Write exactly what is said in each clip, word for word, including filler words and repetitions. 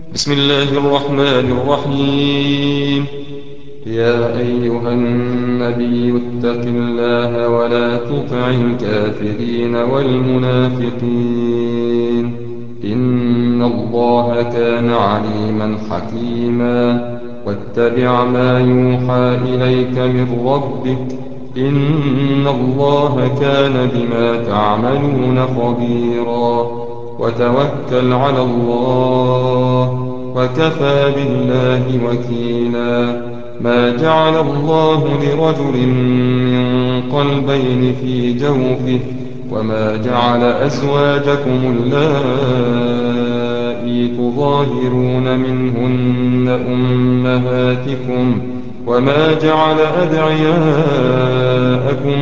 بسم الله الرحمن الرحيم. يا أيها النبي اتق الله ولا تطع الكافرين والمنافقين، إن الله كان عليما حكيما. واتبع ما يوحى إليك من ربك، إن الله كان بما تعملون خبيرا. وتوكل على الله، وكفى بالله وكيلا. ما جعل الله لرجل من قلبين في جوفه، وما جعل أزواجكم اللائي تظاهرون منهن أمهاتكم، وما جعل أدعياءكم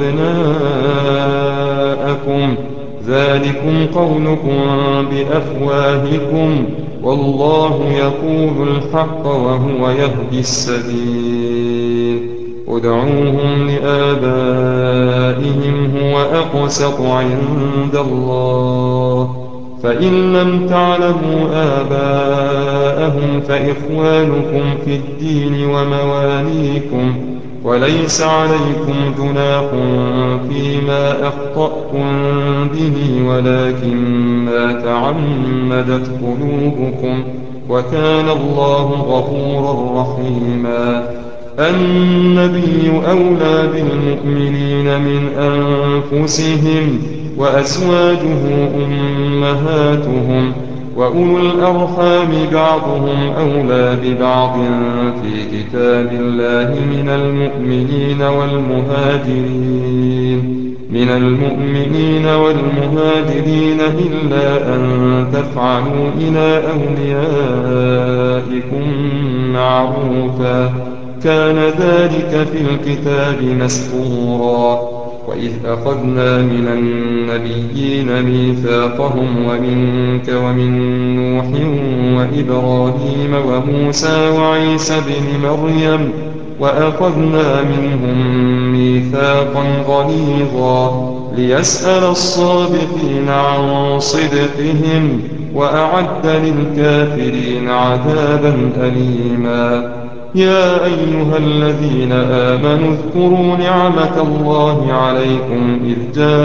أبناءكم، ذلكم قولكم بأفواهكم، والله يقول الحق وهو يهدي السبيل. ادعوهم لآبائهم هو أقسط عند الله، فإن لم تعلموا آباءهم فإخوانكم في الدين ومواليكم، وليس عليكم جناح فيما أخطأتم به، ولكن ما تعمدت قلوبكم، وكان الله غفورا رحيما. النبي أولى بالمؤمنين من أنفسهم، وأزواجه أمهاتهم، وأولو الأرحام بعضهم أولى ببعض في كتاب الله من المؤمنين والمهاجرين من المؤمنين والمهاجرين إلا أن تفعلوا إلى أوليائكم معروفا، كان ذلك في الكتاب مسطورا. وإذ أخذنا من النبيين ميثاقهم ومنك ومن نوح وإبراهيم وموسى وعيسى بن مريم، وأخذنا منهم ميثاقا غليظا، ليسأل الصادقين عن صدقهم، وأعد للكافرين عذابا أليما. يا أيها الذين آمنوا اذكروا نعمة الله عليكم إذ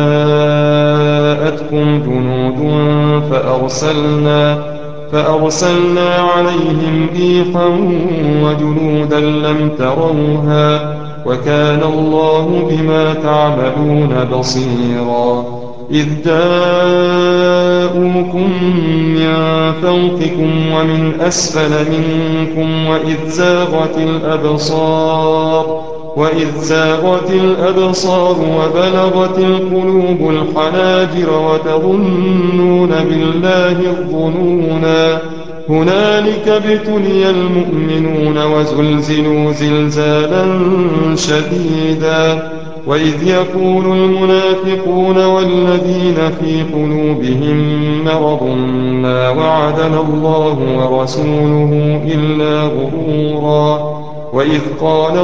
جاءتكم جنود فأرسلنا فأرسلنا عليهم ريحا وجنودا لم تروها، وكان الله بما تعملون بصيرا. إذ جاءوكم من فوقكم ومن أسفل منكم، وإذ زاغت الأبصار وإذ زاغت الأبصار وبلغت القلوب الحناجر وتظنون بالله الظنونا. هنالك ابتلي المؤمنون وزلزلوا زلزالا شديدا. وإذ يقول المنافقون والذين في قلوبهم مرض ما وعدنا الله ورسوله إلا غرورا. وإذ قالت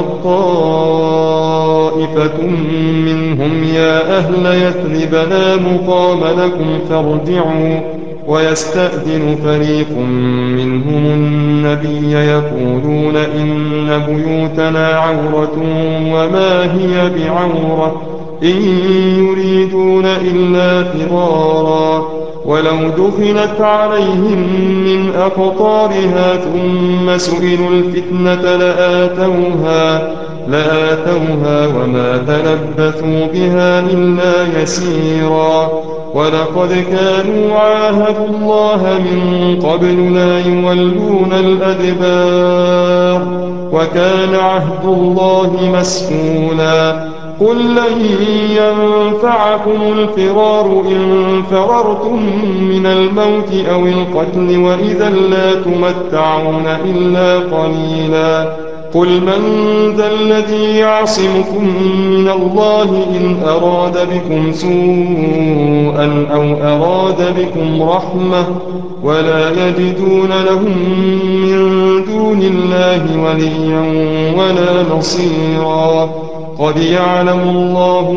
طائفة منهم يا أهل يثرب لا مقام لكم فارجعوا، ويستأذن فريق منهم النبي يقولون إن بيوتنا عورة وما هي بعورة، إن يريدون إلا فرارا. ولو دخلت عليهم من أقطارها ثم سئلوا الفتنة لآتوها لآتوها وما تلبثوا بها إلا يسيرا. ولقد كانوا عاهدوا الله من قبل لا يولون الأدبار، وكان عهد الله مسئولا. قل لن ينفعكم الفرار إن فررتم من الموت أو القتل، وإذا لا تمتعون إلا قليلا. قل من ذا الذي يعصمكم من الله إن أراد بكم سوءا أو أراد بكم رحمة، ولا يجدون لهم من دون الله وليا ولا نصيرا. قد يعلم الله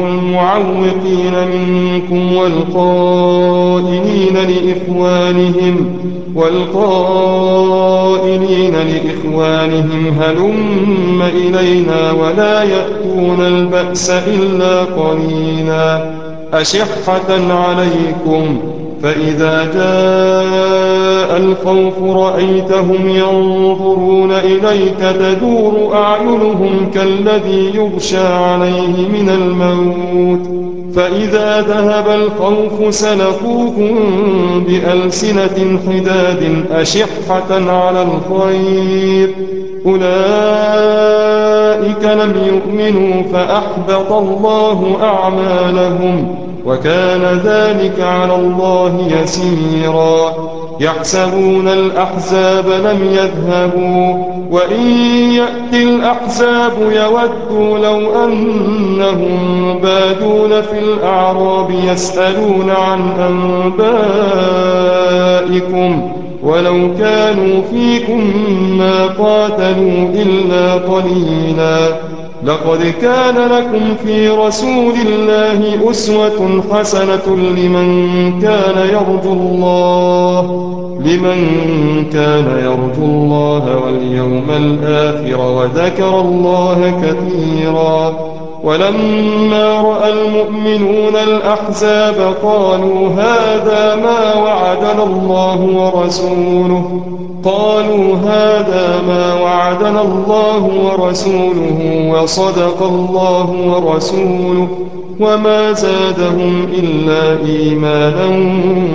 المعوقين منكم والقائلين لإخوانهم والقائلين لإخوانهم هلم إلينا ولا يأتون البأس إلا قليلا أشحة عليكم فإذا جاء الخوف رأيتهم ينظرون إليك تدور أعينهم كالذي يغشى عليه من الموت فإذا ذهب الخوف سلقوكم بألسنة حداد أشحة على الخير أولئك لم يؤمنوا فأحبط الله أعمالهم وكان ذلك على الله يسيرا يحسبون الأحزاب لم يذهبوا وإن يأتي الأحزاب يودوا لو أنهم بادون في الأعراب يسألون عن أنبائكم ولو كانوا فيكم ما قاتلوا إلا قليلا لقد كان لكم في رسول الله أسوة حسنة لمن كان يرجو الله لمن كان يرجو الله واليوم الآخر وذكر الله كثيرا ولما رأى المؤمنون الأحزاب قالوا هذا ما وعدنا الله ورسوله قالوا هذا ما وعدنا الله ورسوله وصدق الله ورسوله وما زادهم إلا إيمانا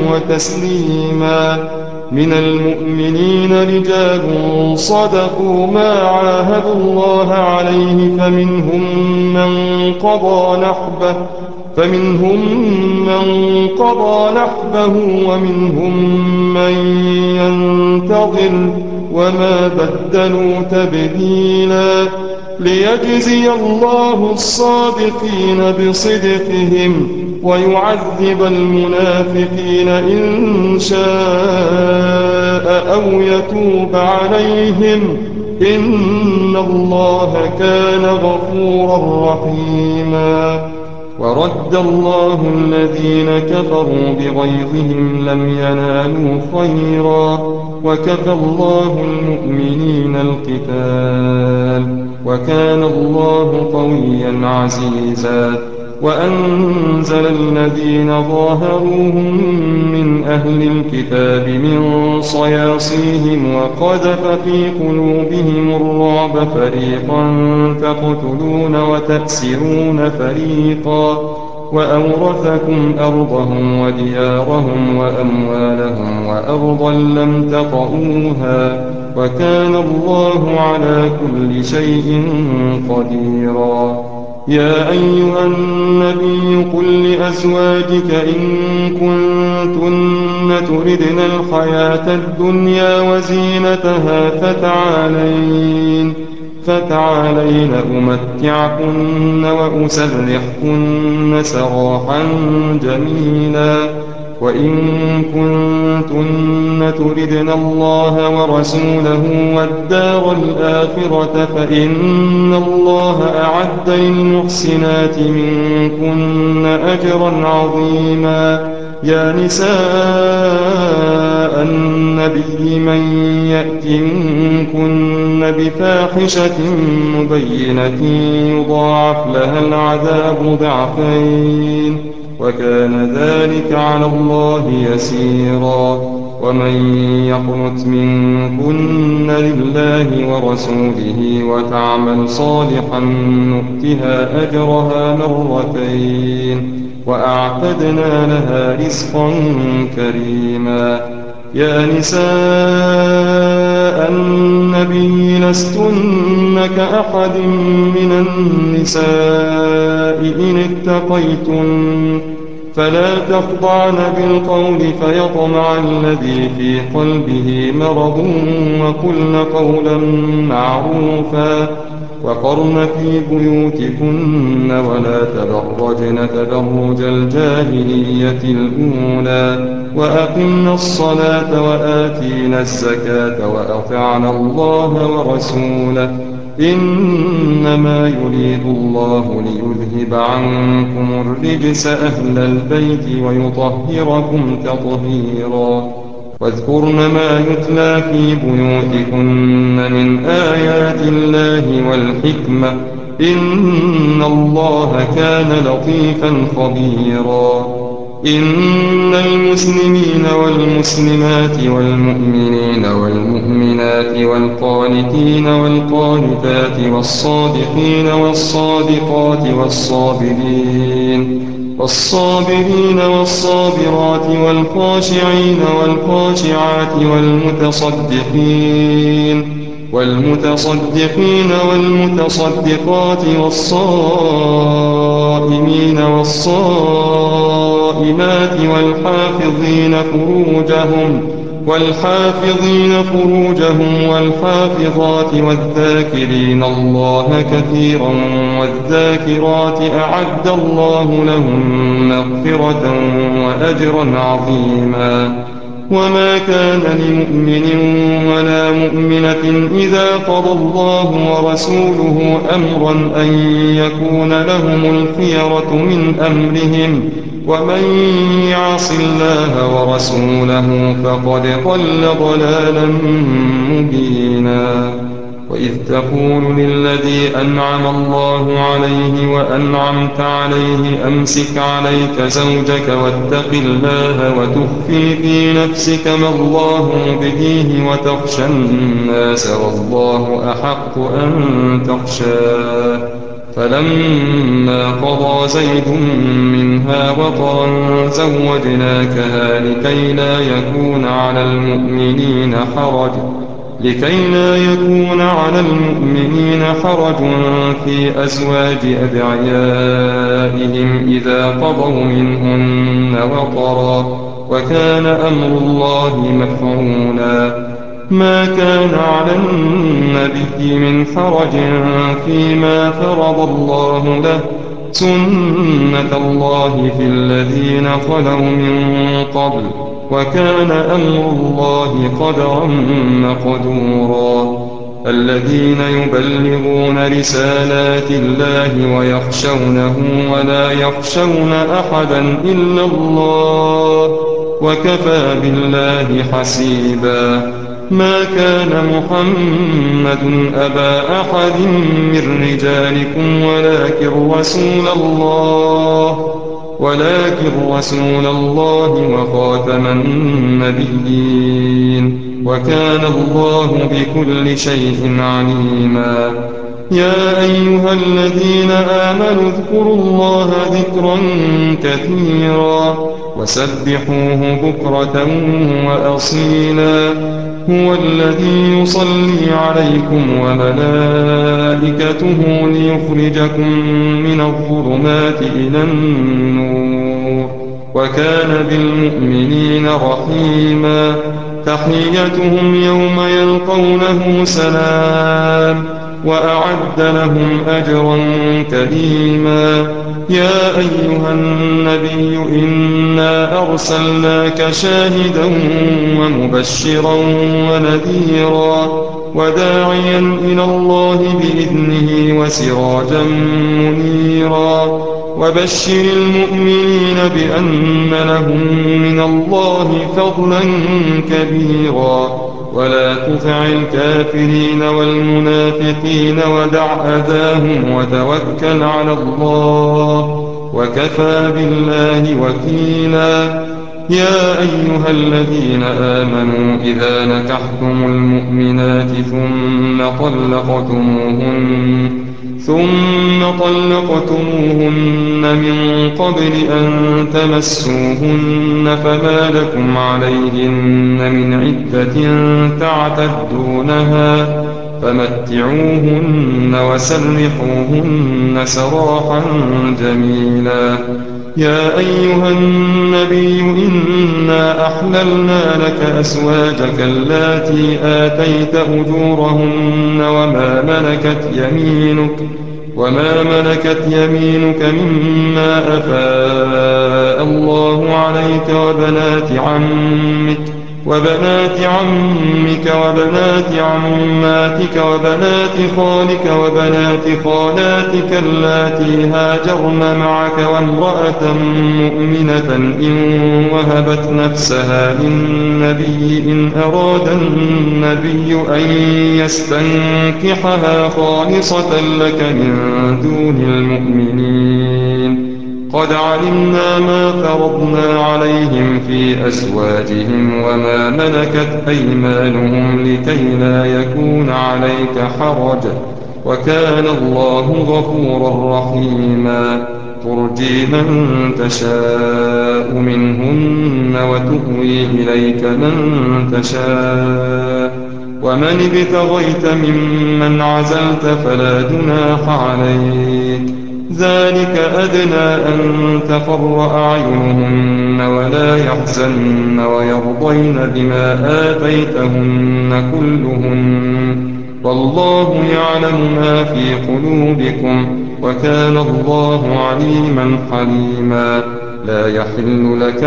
وتسليما من المؤمنين رجال صدقوا ما عاهدوا الله عليه فمنهم من قضى نحبه فمنهم من قضى نحبه ومنهم من ينتظر وما بدلوا تبديلا ليجزي الله الصادقين بصدقهم ويعذب المنافقين إن شاء أو يتوب عليهم إن الله كان غفورا رحيما ورد الله الذين كفروا بغيظهم لم ينالوا خيرا وكفى الله المؤمنين القتال وكان الله قويا عزيزا وأنزل الذين ظاهروهم من أهل الكتاب من صياصيهم وقذف في قلوبهم الرعب فريقا تقتلون وتأسرون فريقا وأورثكم أرضهم وديارهم وأموالهم وأرضا لم تطئوها وكان الله على كل شيء قديرا يا أيها النبي قل لأزواجك إن كنتن تردن الحياة الدنيا وزينتها فتعالين فتعالين أمتعكن وأسرحكن سراحا جميلا وإن كنتن تردن الله ورسوله والدار الآخرة فإن الله أعد للمحسنات منكن أجرا عظيما يا نساء النبي من يأت منكن بفاحشة مبينة يضاعف لها العذاب ضعفين وكان ذلك على الله يسيرا ومن يقنت منكن لله ورسوله وتعمل صالحا نؤتها أجرها مرتين وأعتدنا لها رزقا كريما يا نساء النبي لستن كأحد من النساء إن اتقيتن فلا تخضعن بالقول فيطمع الذي في قلبه مرض وقلن قولا معروفا وقرن في بيوتكن ولا تبرجن تبرج الجاهلية الأولى وأقمنا الصلاة وآتينا الزكاة وأطعنا الله ورسوله إنما يريد الله ليذهب عنكم الرجس أهل البيت ويطهركم تطهيرا واذكرن ما يتلى في بيوتكن من آيات الله والحكمة إن الله كان لطيفا خبيرا. إن المسلمين والمسلمات والمؤمنين والمؤمنات والقانتين والقانتات والصادقين والصادقات والصابرين والصابرين والصابرات والخاشعين والخاشعات والمتصدقين والمتصدقين والمتصدقات والصائمين والصائمات والحافظين فروجهم والحافظين فروجهم والحافظات والذاكرين الله كثيرا والذاكرات أعد الله لهم مغفرة وأجرا عظيما. وما كان لمؤمن ولا مؤمنة إذا قضى الله ورسوله أمرا أن يكون لهم الخيرة من أمرهم ومن يعص الله ورسوله فقد ضل ضلالا مبينا. وإذ تقول للذي أنعم الله عليه وأنعمت عليه أمسك عليك زوجك واتق الله وتخفي في نفسك ما الله مبديه وتخشى الناس والله أحق أن تخشاه فلما قضى زيد منها وطرا زوجناكها لكي لا يكون على المؤمنين حرج لكي لا يكون على المؤمنين حرج في أزواج أدعيائهم إذا قضوا منهن وطرا وكان أمر الله مفعولا. ما كان على النبي من حرج فيما فرض الله له سنة الله في الذين خلوا من قبل وكان أمر الله قدرا مقدورا. الذين يبلغون رسالات الله ويخشونه ولا يخشون أحدا إلا الله وكفى بالله حسيبا. ما كان محمد أبا أحد من رجالكم ولكن رسول الله ولكن رسول الله وخاتم النبيين وكان الله بكل شيء عليما. يا أيها الذين آمنوا اذكروا الله ذكرا كثيرا وسبحوه بكرة وأصيلا. هو الذي يصلي عليكم وملائكته ليخرجكم من الظلمات إلى النور وكان بالمؤمنين رحيما. تحيتهم يوم يلقونه سلام وأعد لهم أجرا كريما. يا أيها النبي إنا أرسلناك شاهدا ومبشرا ونذيرا وداعيا إلى الله بإذنه وسراجا منيرا. وبشر المؤمنين بأن لهم من الله فضلا كبيرا ولا تطع الكافرين والمنافقين ودع أذاهم وتوكل على الله وكفى بالله وكيلا. يا أيها الذين آمنوا إذا نكحتم المؤمنات ثم طلقتموهن ثم طلقتموهن من قبل أن تمسوهن فما لكم عليهن من عدة تعتدونها فمتعوهن وسرحوهن سراحا جميلا. يا أيها النبي إنا أحللنا لك أزواجك اللاتي آتيت أجورهن وما ملكت يمينك وما ملكت يمينك مما أفاء الله عليك وبنات عمك وبنات عمك وبنات عماتك وبنات خالك وبنات خالاتك اللاتي هاجرن معك وامرأة مؤمنة إن وهبت نفسها للنبي إن أراد النبي أن يستنكحها خالصة لك من دون المؤمنين. قد علمنا ما فرضنا عليهم في أزواجهم وما ملكت أيمانهم لكي لا يكون عليك حرج، وكان الله غفورا رحيما. ترجي من تشاء منهن وتؤوي إليك من تشاء، ومن ابتغيت ممن عزلت فلا جناح عليك. ذلك أدنى أن تقر أعينهن ولا يحزن ويرضين بما آتيتهن كلهن، والله يعلم ما في قلوبكم وكان الله عليما حليما. لا يحل لك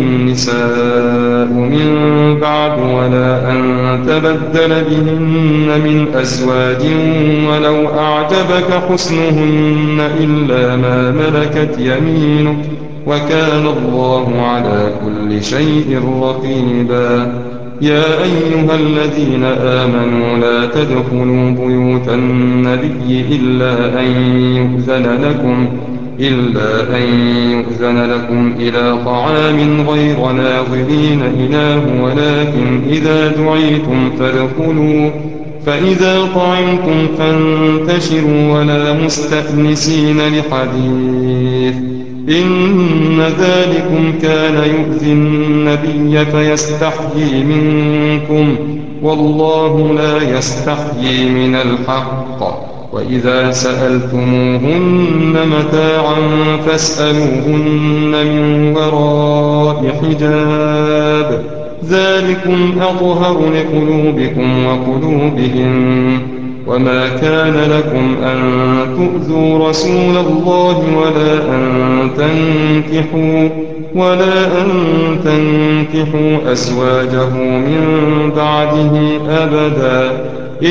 النساء من بعد ولا أن تبدل بهن من أزواج ولو أعجبك حسنهن إلا ما ملكت يمينك، وكان الله على كل شيء رقيبا. يا أيها الذين آمنوا لا تدخلوا بيوت النبي إلا أن يؤذن لكم إلا أن يؤذن لكم إلى طعام غير ناظرين إناه، ولكن إذا دعيتم فادخلوا، فإذا طعمتم فانتشروا ولا مستأنسين لحديث، إن ذلكم كان يؤذي النبي فيستحيي منكم، والله لا يستحيي من الحق. وإذا سألتموهن متاعا فاسألوهن من وراء حجاب، ذلكم أطهر لقلوبكم وقلوبهم. وما كان لكم أن تؤذوا رسول الله ولا أن تنكحوا ولا أن تنكحوا أزواجه من بعده أبدا،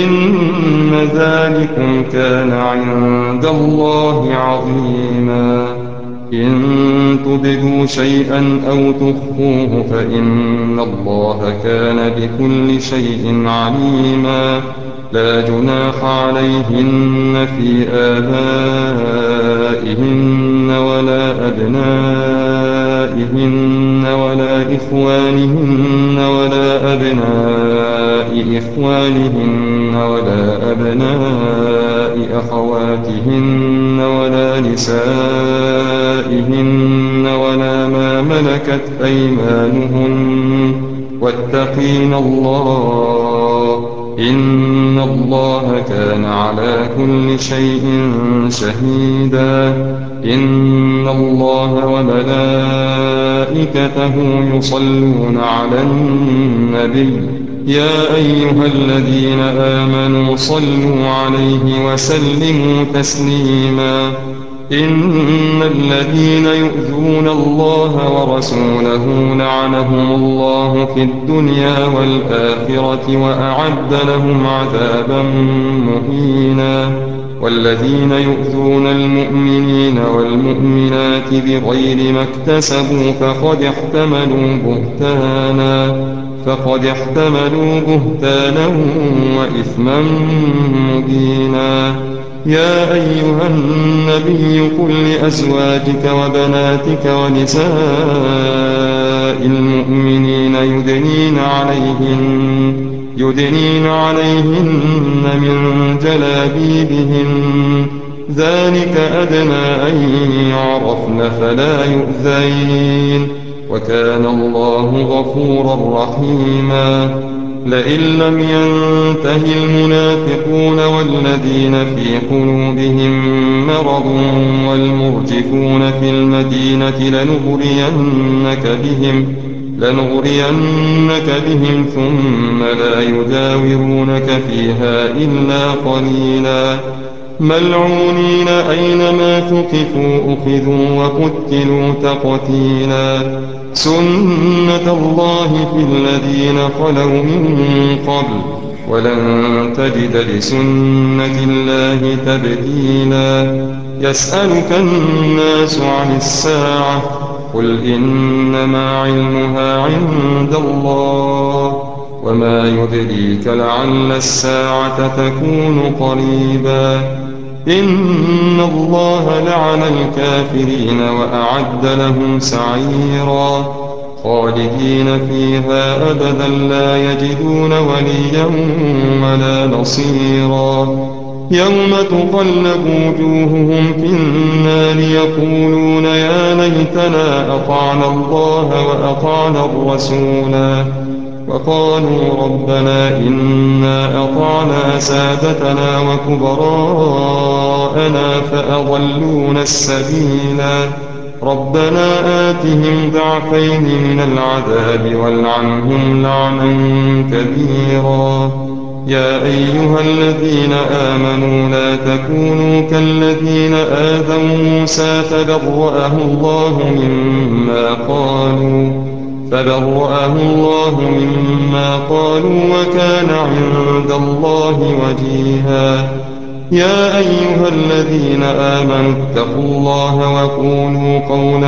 إن ذلكم كان عند الله عظيما. إن تبدوا شيئا أو تخفوه فإن الله كان بكل شيء عليما. لا جناح عليهن في آبائهن ولا أبنائهن ولا إخوانهن ولا أبناء إخوانهن ولا أبناء أخواتهن ولا نسائهن ولا ما ملكت أيمانهن، واتقين الله إن الله كان على كل شيء شهيدا. إن الله وملائكته يصلون على النبي يا أيها الذين آمنوا صلوا عليه وسلموا تسليما. إن الذين يؤذون الله ورسوله لعنهم الله في الدنيا والآخرة وأعد لهم عذابا مهينا. والذين يؤذون المؤمنين والمؤمنات بغير ما اكتسبوا فقد احتملوا بهتانا فقد احتملوا بهتانا وإثما مبينا. يا أيها النبي قل لأزواجك وبناتك ونساء المؤمنين يدنين عليهن يدنين عليهن من جلابيبهن، ذلك أدنى أن يعرفن فلا يؤذين، وكان الله غفورا رحيما. لئن لم ينته المنافقون والذين في قلوبهم مرض والمرجفون في المدينة لنغرينك بهم لنغرينك بهم ثم لا يجاورونك فيها إلا قليلا. ملعونين أينما ثقفوا أخذوا وقتلوا تقتيلا سنة الله في الذين خلوا من قبل ولن تجد لسنة الله تبديلا يسألك الناس عن الساعة قل إنما علمها عند الله وما يدريك لعل الساعة تكون قريبا إن الله لعن الكافرين وأعد لهم سعيرا خالدين فيها أبدا لا يجدون وليا ولا نصيرا يوم تقلب وجوههم في النار يقولون يا ليتنا أطعنا الله وأطعنا الرسولا وقالوا ربنا إنا أطعنا سادتنا وكبراءنا فأضلونا السبيلا ربنا آتهم ضعفين من العذاب والعنهم لعنا كبيرا يا أيها الذين آمنوا لا تكونوا كالذين آذوا موسى فبرأه الله مما قالوا فبرأه الله مما قالوا وكان عند الله وجيها يا أيها الذين آمنوا اتقوا الله وقولوا قولا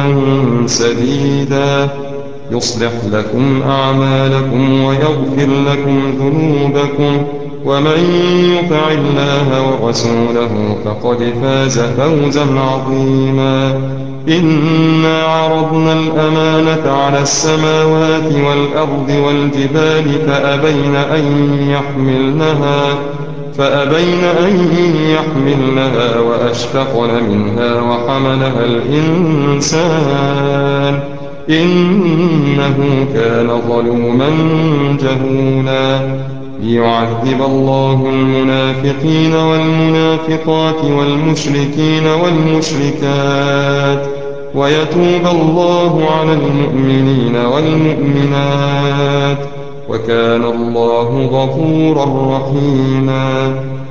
سديدا يصلح لكم أعمالكم ويغفر لكم ذنوبكم ومن يطع الله ورسوله فقد فاز فوزا عظيما إنا عرضنا الأمانة على السماوات والأرض والجبال فأبين أن يحملنها فأبين أن يحملنها وأشفقن منها وحملها الإنسان إنه كان ظلوما جهولا ليعذب الله المنافقين والمنافقات والمشركين والمشركات ويتوب الله على المؤمنين والمؤمنات وكان الله غفورا رحيما